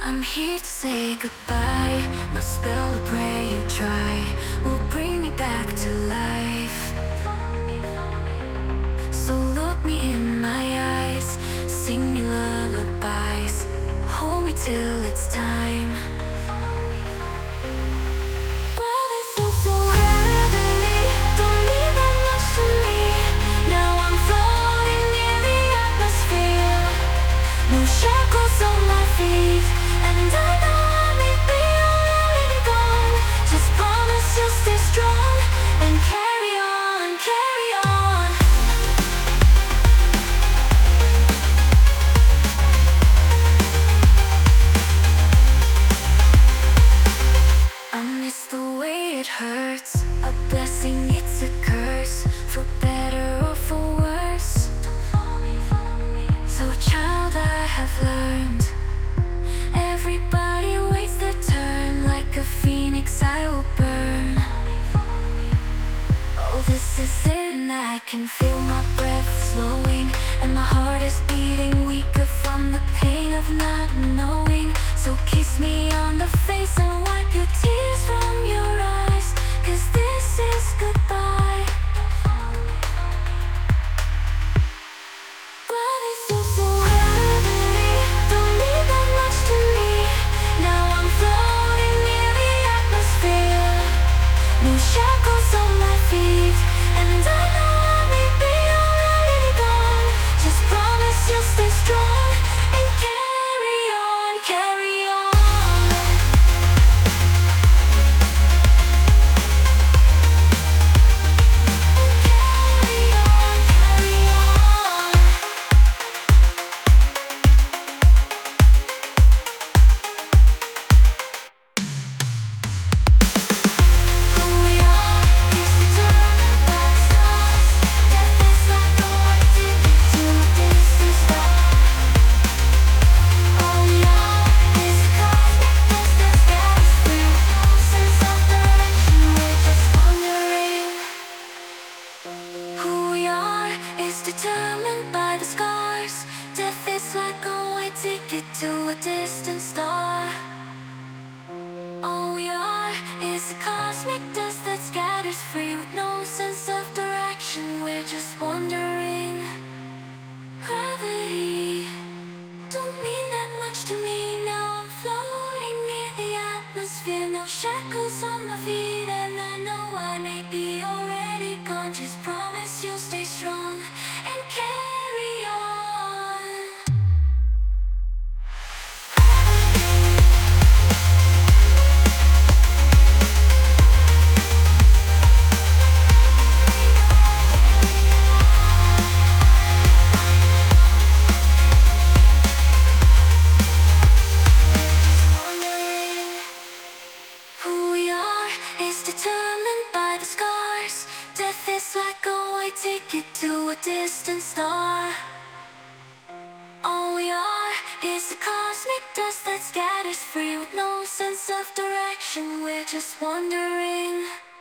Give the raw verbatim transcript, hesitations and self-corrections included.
I'm here to say goodbye. No spell or prayer you try will bring me back to life. So look me in my eyes, sing me lullabies, hold me till it's time. Well, it feels so heavenly, don't need that much to me. Now I'm floating near the atmosphere, no shackles on my feet, and I know I may be already gone. Just promise you'll stay strong and carry on, carry on. I miss the way it hurts. A blessing, it's a curse, for better or for worse. So child, I have learned, everybody waits their turn. Like a phoenix I will burn. Oh, this is it, and I can feel my breath slowing, and my heart is beating weaker from the pain of not knowing. So kiss me on the face and wipe your tears from your eyes, 'cause this is goodbye. But it feels so heavenly, don't need that much to me. Now I'm floating near the atmosphere, no shackles on my feet, and I know I may be already gone. Just promise you'll stay strong and carry on, carry on. Carry on, carry on. Who we are is determined by the stars. Death is like a white ticket to a distant star. All we are is a cosmic dust that scatters through, no sense of direction, we're just wandering. Who we are is determined by the scars. Death is like a white ticket to a distant star. All we are is a cosmic dust that scatters free, with no sense of direction, we're just wandering. Gravity don't mean that much to me. Now I'm floating near the atmosphere, no shackles on my feet, and I know I may be already gone. Just promise you'll stay strong and carry on. Wondering. Who we are is determined by the scars. Death is like a white ticket to a distant star. All we are is a cosmic dust that scatters free, with no sense of direction, we're just wandering.